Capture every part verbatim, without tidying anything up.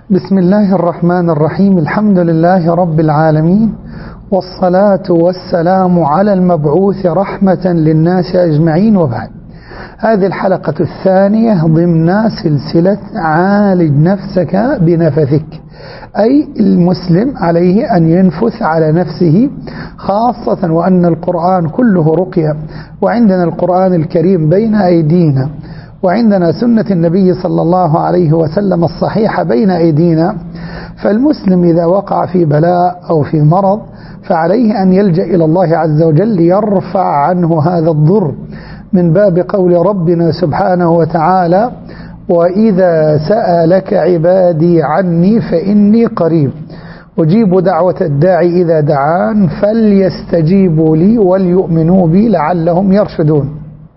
بسم الله الرحمن الرحيم. الحمد لله رب العالمين، والصلاة والسلام على المبعوث رحمة للناس أجمعين، وبعد. هذه الحلقة الثانية ضمن سلسلة عالج نفسك بنفثك، أي المسلم عليه أن ينفث على نفسه، خاصة وأن القرآن كله رقية، وعندنا القرآن الكريم بين أيدينا، وعندنا سنة النبي صلى الله عليه وسلم الصحيحة بين أيدينا. فالمسلم إذا وقع في بلاء أو في مرض فعليه أن يلجأ إلى الله عز وجل ليرفع عنه هذا الضر، من باب قول ربنا سبحانه وتعالى: وإذا سألك عبادي عني فإني قريب أجيب دعوة الداعي إذا دعان فليستجيبوا لي وليؤمنوا بي لعلهم يرشدون.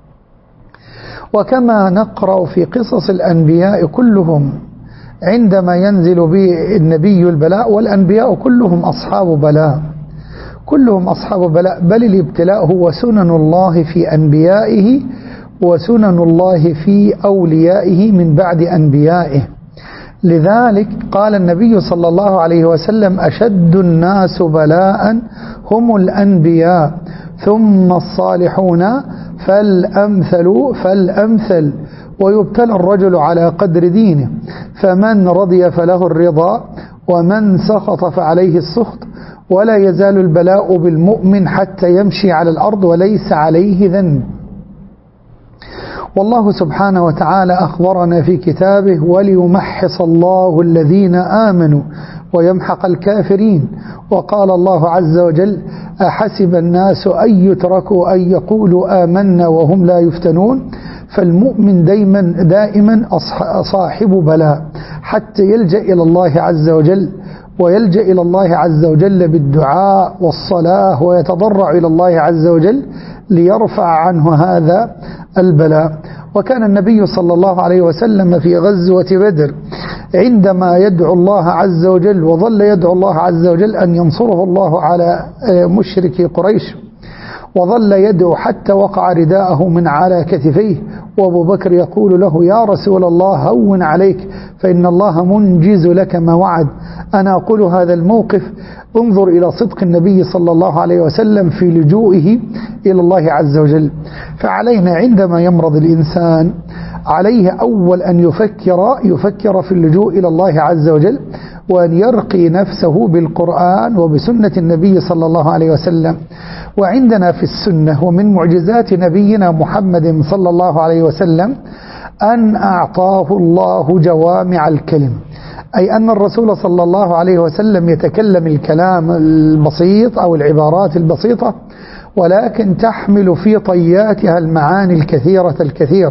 وكما نقرأ في قصص الأنبياء كلهم عندما ينزل به النبي البلاء، والأنبياء كلهم أصحاب بلاء، كلهم أصحاب بلاء، بل الابتلاء هو سنن الله في أنبيائه وسنن الله في أوليائه من بعد أنبيائه. لذلك قال النبي صلى الله عليه وسلم: أشد الناس بلاء هم الأنبياء ثم الصالحون فالأمثل فالأمثل، ويبتلى الرجل على قدر دينه، فمن رضي فله الرضا ومن سخط فعليه السخط، ولا يزال البلاء بالمؤمن حتى يمشي على الأرض وليس عليه ذنب. والله سبحانه وتعالى أخبرنا في كتابه: وليمحص الله الذين آمنوا ويمحق الكافرين. وقال الله عز وجل: أحسب الناس أن يتركوا أن يقولوا آمنا وهم لا يفتنون. فالمؤمن دائما دائما صاحب بلاء، حتى يلجأ إلى الله عز وجل، ويلجأ إلى الله عز وجل بالدعاء والصلاة، ويتضرع إلى الله عز وجل ليرفع عنه هذا البلاء. وكان النبي صلى الله عليه وسلم في غزوة بدر عندما يدعو الله عز وجل، وظل يدعو الله عز وجل أن ينصره الله على مشركي قريش، وظل يدعو حتى وقع رداءه من على كتفيه، وأبو بكر يقول له: يا رسول الله هون عليك فإن الله منجز لك ما وعد. أنا أقول هذا الموقف انظر إلى صدق النبي صلى الله عليه وسلم في لجوئه إلى الله عز وجل. فعلينا عندما يمرض الإنسان عليه أول أن يفكر يفكر في اللجوء إلى الله عز وجل، وأن يرقي نفسه بالقرآن وبسنة النبي صلى الله عليه وسلم. وعندنا في السنة ومن معجزات نبينا محمد صلى الله عليه وسلم أن أعطاه الله جوامع الكلم، أي أن الرسول صلى الله عليه وسلم يتكلم الكلام البسيط أو العبارات البسيطة، ولكن تحمل في طياتها المعاني الكثيرة الكثيرة.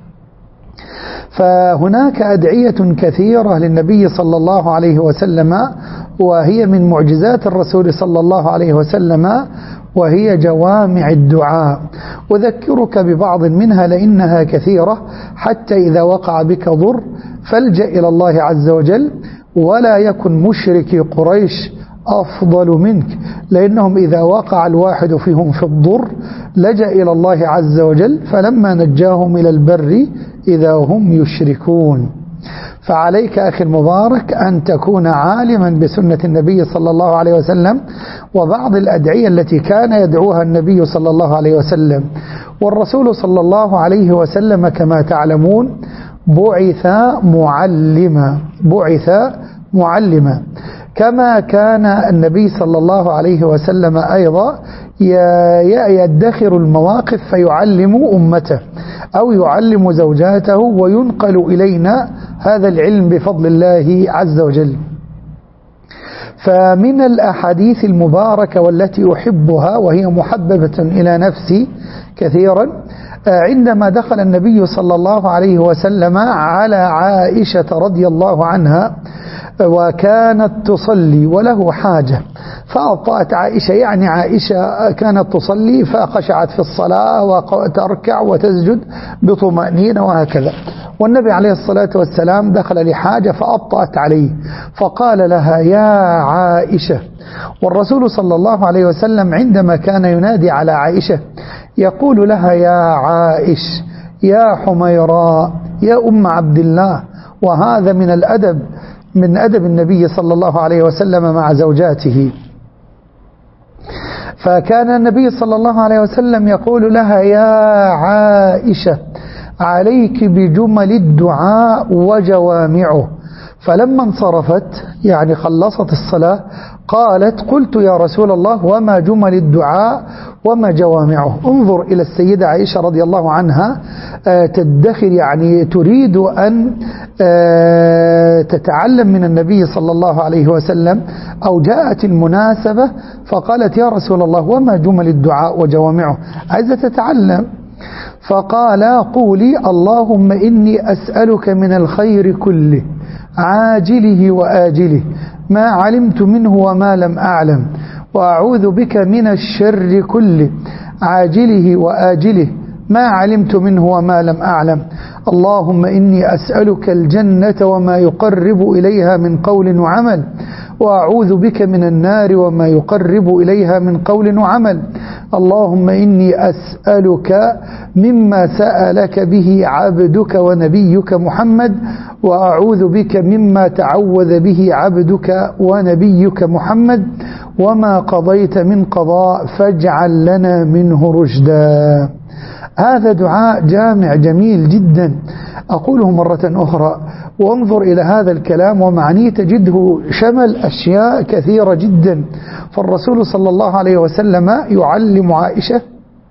فهناك أدعية كثيرة للنبي صلى الله عليه وسلم، وهي من معجزات الرسول صلى الله عليه وسلم، وهي جوامع الدعاء. أذكرك ببعض منها لأنها كثيرة، حتى إذا وقع بك ضر فالجأ إلى الله عز وجل، ولا يكن مشركي قريش أفضل منك، لأنهم إذا وقع الواحد فيهم في الضر لجأ إلى الله عز وجل، فلما نجاهم إلى البر إذا هم يشركون. فعليك أخي المبارك أن تكون عالما بسنة النبي صلى الله عليه وسلم وبعض الأدعية التي كان يدعوها النبي صلى الله عليه وسلم. والرسول صلى الله عليه وسلم كما تعلمون بعث معلما، بعث معلما، كما كان النبي صلى الله عليه وسلم أيضا يدخر المواقف فيعلم أمته أو يعلم زوجاته، وينقل إلينا هذا العلم بفضل الله عز وجل. فمن الأحاديث المباركة والتي أحبها وهي محببة إلى نفسي كثيرا، عندما دخل النبي صلى الله عليه وسلم على عائشة رضي الله عنها وكانت تصلي وله حاجة، فأبطأت عائشة، يعني عائشة كانت تصلي فخشعت في الصلاة وتركع وتسجد بطمأنينة وهكذا، والنبي عليه الصلاة والسلام دخل لحاجة فأبطأت عليه، فقال لها: يا عائشة. والرسول صلى الله عليه وسلم عندما كان ينادي على عائشة يقول لها: يا عائش، يا حميراء، يا أم عبد الله. وهذا من الأدب من أدب النبي صلى الله عليه وسلم مع زوجاته، فكان النبي صلى الله عليه وسلم يقول لها: يا عائشة عليك بجمل الدعاء وجوامعه. فلما انصرفت يعني خلصت الصلاة قالت: قلت يا رسول الله وما جمل الدعاء وما جوامعه. انظر إلى السيدة عائشة رضي الله عنها تدخر، يعني تريد أن تتعلم من النبي صلى الله عليه وسلم، أو جاءت المناسبة فقالت: يا رسول الله وما جمل الدعاء وجوامعه، عايزة تتعلم. فقال: قولي: اللهم إني أسألك من الخير كله عاجله وآجله ما علمت منه وما لم أعلم، وأعوذ بك من الشر كله عاجله وآجله ما علمت منه وما لم أعلم. اللهم إني أسألك الجنة وما يقرب إليها من قول وعمل، وأعوذ بك من النار وما يقرب إليها من قول وعمل. اللهم إني أسألك مما سألك به عبدك ونبيك محمد، وأعوذ بك مما تعوذ به عبدك ونبيك محمد، وما قضيت من قضاء فاجعل لنا منه رشدا. هذا دعاء جامع جميل جدا، أقوله مرة أخرى، وانظر إلى هذا الكلام ومعنيه تجده شمل أشياء كثيرة جدا. فالرسول صلى الله عليه وسلم يعلم عائشة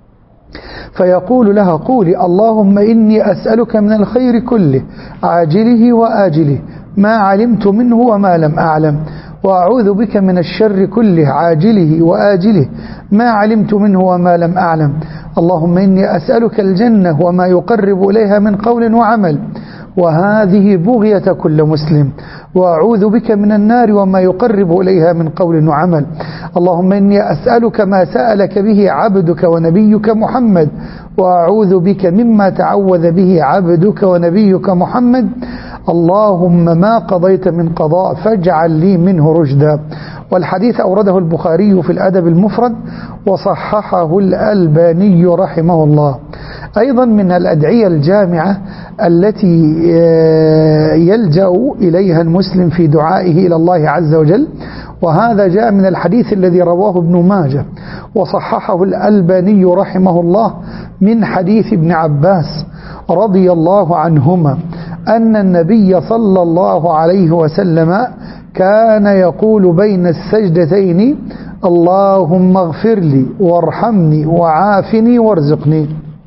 فيقول لها: قولي: اللهم إني أسألك من الخير كله عاجله وآجله ما علمت منه وما لم أعلم، وأعوذ بك من الشر كله عاجله وآجله ما علمت منه وما لم أعلم. اللهم إني أسألك الجنة وما يقرب إليها من قول وعمل، وهذه بغية كل مسلم، وأعوذ بك من النار وما يقرب إليها من قول وعمل. اللهم إني أسألك ما سألك به عبدك ونبيك محمد، وأعوذ بك مما تعوذ به عبدك ونبيك محمد. اللهم ما قضيت من قضاء فاجعل لي منه رشدا. والحديث أورده البخاري في الأدب المفرد وصححه الألباني رحمه الله. أيضا من الأدعية الجامعة التي يلجأ إليها المسلم في دعائه إلى الله عز وجل، وهذا جاء من الحديث الذي رواه ابن ماجه وصححه الألباني رحمه الله من حديث ابن عباس رضي الله عنهما أن النبي صلى الله عليه وسلم كان يقول بين السجدتين: اللهم اغفر لي وارحمني وعافني وارزقني.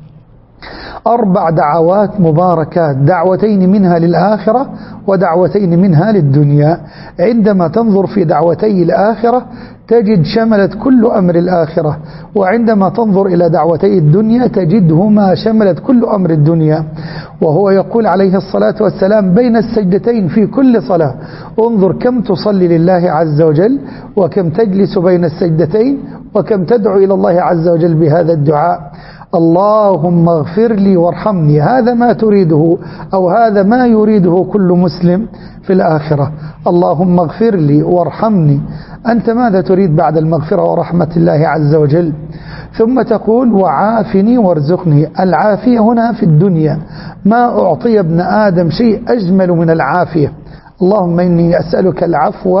أربع دعوات مباركات، دعوتين منها للآخرة ودعوتين منها للدنيا. عندما تنظر في دعوتي الآخرة تجد شملت كل أمر الآخرة، وعندما تنظر إلى دعوتي الدنيا تجدهما شملت كل أمر الدنيا. وهو يقول عليه الصلاة والسلام بين السجدتين في كل صلاة: انظر كم تصلي لله عز وجل، وكم تجلس بين السجدتين، وكم تدعو إلى الله عز وجل بهذا الدعاء: اللهم اغفر لي وارحمني. هذا ما تريده، أو هذا ما يريده كل مسلم في الآخرة. اللهم اغفر لي وارحمني. أنت ماذا تريد بعد المغفرة ورحمة الله عز وجل؟ ثم تقول: وعافني وارزقني. العافية هنا في الدنيا، ما أعطي ابن آدم شيء أجمل من العافية. اللهم إني أسألك العفو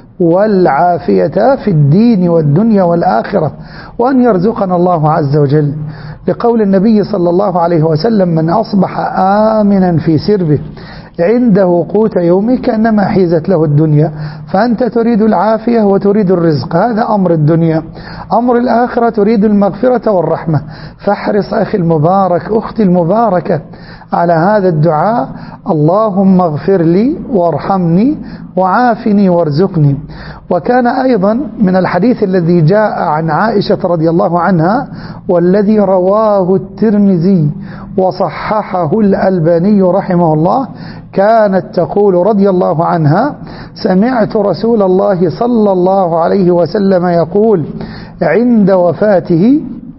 والعافية في الدين والدنيا والآخرة، وأن يرزقنا الله عز وجل، لقول النبي صلى الله عليه وسلم: من أصبح آمنا في سربه عنده قوت يومه كأنما حيزت له الدنيا. فأنت تريد العافية وتريد الرزق، هذا أمر الدنيا. أمر الآخرة تريد المغفرة والرحمة. فاحرص أخي المبارك، أختي المباركة، على هذا الدعاء: اللهم اغفر لي وارحمني وعافني وارزقني. وكان أيضا من الحديث الذي جاء عن عائشة رضي الله عنها والذي رواه الترمذي وصححه الألباني رحمه الله، كانت تقول رضي الله عنها: سمعت رسول الله صلى الله عليه وسلم يقول عند وفاته: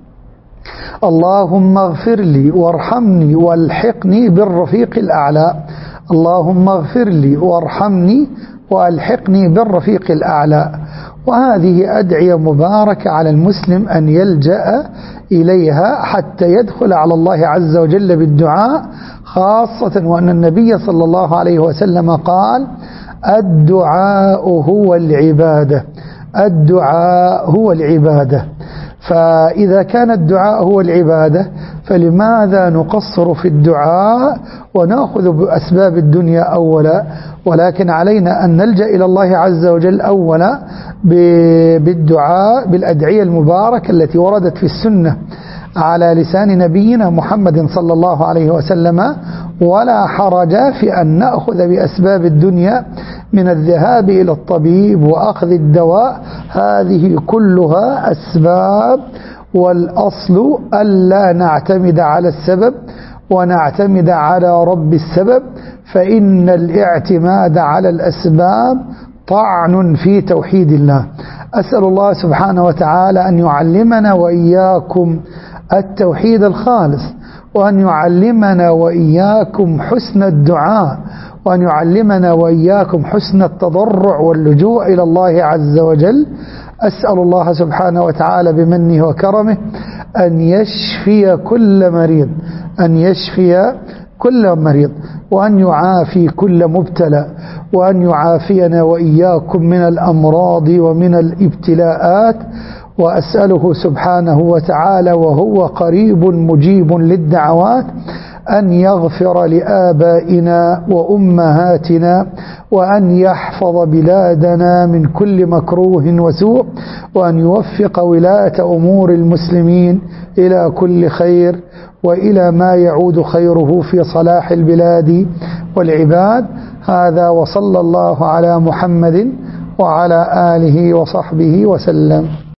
اللهم اغفر لي وارحمني والحقني بالرفيق الأعلى. اللهم اغفر لي وارحمني والحقني بالرفيق الأعلى. وهذه أدعية مباركة على المسلم أن يلجأ إليها حتى يدخل على الله عز وجل بالدعاء، خاصة وأن النبي صلى الله عليه وسلم قال: الدعاء هو العبادة، الدعاء هو العبادة. فإذا كان الدعاء هو العبادة فلماذا نقصر في الدعاء ونأخذ بأسباب الدنيا أولا؟ ولكن علينا أن نلجأ إلى الله عز وجل أولا بالدعاء بالأدعية المباركة التي وردت في السنة على لسان نبينا محمد صلى الله عليه وسلم، ولا حرج في أن نأخذ بأسباب الدنيا من الذهاب إلى الطبيب وأخذ الدواء، هذه كلها أسباب، والأصل ألا نعتمد على السبب ونعتمد على رب السبب، فإن الاعتماد على الأسباب طعن في توحيد الله. أسأل الله سبحانه وتعالى أن يعلمنا وإياكم التوحيد الخالص، وأن يعلمنا وإياكم حسن الدعاء، وأن يعلمنا وإياكم حسن التضرع واللجوء إلى الله عز وجل. أسأل الله سبحانه وتعالى بمنه وكرمه أن يشفي كل مريض، أن يشفي كل مريض، وأن يعافي كل مبتلى، وأن يعافينا وإياكم من الأمراض ومن الابتلاءات. وأسأله سبحانه وتعالى وهو قريب مجيب للدعوات أن يغفر لآبائنا وأمهاتنا، وأن يحفظ بلادنا من كل مكروه وسوء، وأن يوفق ولاة أمور المسلمين إلى كل خير وإلى ما يعود خيره في صلاح البلاد والعباد. هذا وصلى الله على محمد وعلى آله وصحبه وسلم.